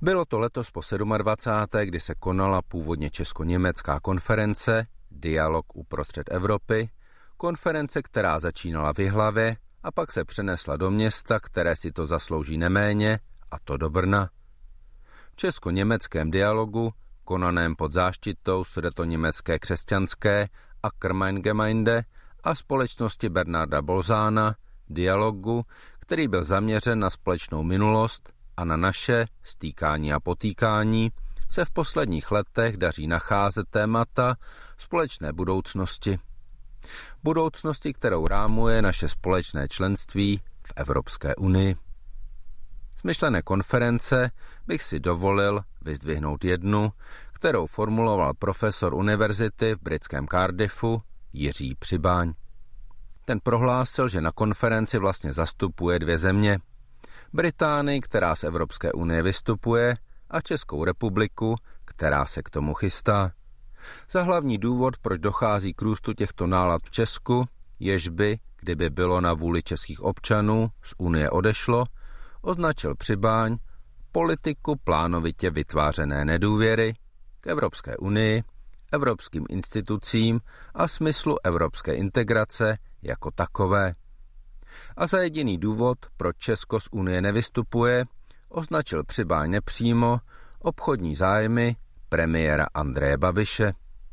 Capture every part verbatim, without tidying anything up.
Bylo to letos po dvacáté sedmé kdy se konala původně česko-německá konference Dialog uprostřed Evropy, konference, která začínala v Jihlavě a pak se přenesla do města, které si to zaslouží neméně, a to do Brna. V česko-německém dialogu, konaném pod záštitou Sudetoněmecké křesťanské Akkermeingemeinde a společnosti Bernarda Bolzána, dialogu, který byl zaměřen na společnou minulost a na naše stýkání a potýkání, se v posledních letech daří nacházet témata společné budoucnosti. Budoucnosti, kterou rámuje naše společné členství v Evropské unii. Z myšlené konference bych si dovolil vyzdvihnout jednu, kterou formuloval profesor univerzity v britském Cardiffu Jiří Přibáň. Ten prohlásil, že na konferenci vlastně zastupuje dvě země. Británii, která z Evropské unie vystupuje, a Českou republiku, která se k tomu chystá. Za hlavní důvod, proč dochází k růstu těchto nálad v Česku, jež by, kdyby bylo na vůli českých občanů, z unie odešlo, označil Přibáň politiku plánovitě vytvářené nedůvěry k Evropské unii, evropským institucím a smyslu evropské integrace jako takové. A za jediný důvod, proč Česko z unie nevystupuje, označil Přibáň nepřímo obchodní zájmy premiéra Andreje Babiše.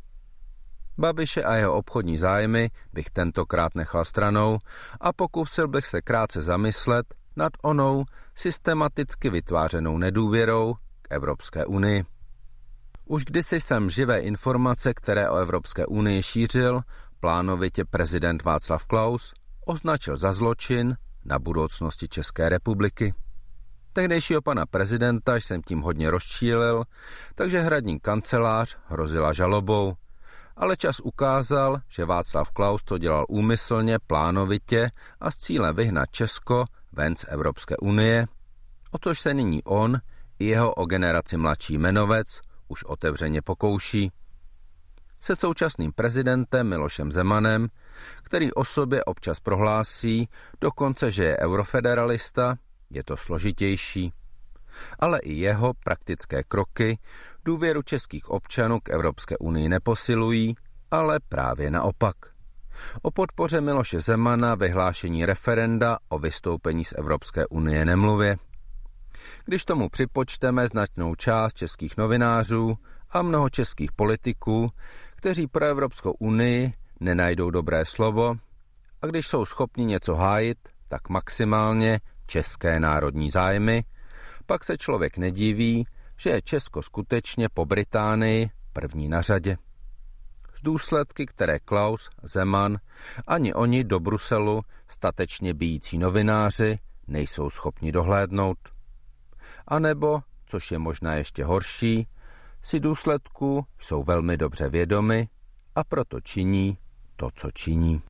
Babiše a jeho obchodní zájmy bych tentokrát nechal stranou a pokusil bych se krátce zamyslet nad onou systematicky vytvářenou nedůvěrou k Evropské unii. Už kdysi jsem živé informace, které o Evropské unii šířil, plánovitě prezident Václav Klaus, označil za zločin na budoucnosti České republiky. Tehdejšího pana prezidenta jsem tím hodně rozčílil, takže hradní kancelář hrozila žalobou. Ale čas ukázal, že Václav Klaus to dělal úmyslně, plánovitě a s cílem vyhnat Česko ven z Evropské unie, o což se nyní on i jeho o generaci mladší jmenovec už otevřeně pokouší. Se současným prezidentem Milošem Zemanem, který o sobě občas prohlásí, dokonce, že je eurofederalista, je to složitější. Ale i jeho praktické kroky důvěru českých občanů k Evropské unii neposilují, ale právě naopak. O podpoře Miloše Zemana vyhlášení referenda o vystoupení z Evropské unie nemluvě. Když tomu připočteme značnou část českých novinářů a mnoho českých politiků, kteří pro Evropskou unii nenajdou dobré slovo, a když jsou schopni něco hájit, tak maximálně české národní zájmy, pak se člověk nediví, že je Česko skutečně po Británii první na řadě. Z důsledky, které Klaus, Zeman, ani oni do Bruselu statečně bijící novináři nejsou schopni dohlédnout. A nebo, což je možná ještě horší, si důsledků jsou velmi dobře vědomi a proto činí to, co činí.